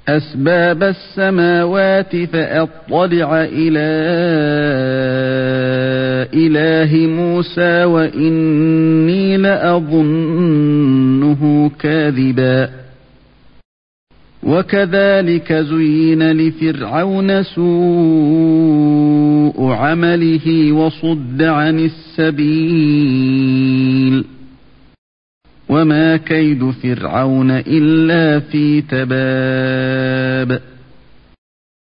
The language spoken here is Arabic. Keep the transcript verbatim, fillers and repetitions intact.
أسباب السماوات فأطلع إلى إله موسى وإني لأظنه كاذبا وكذلك زين لفرعون سوء عمله وصد عن السبيل وما كيد فرعون إلا في تباب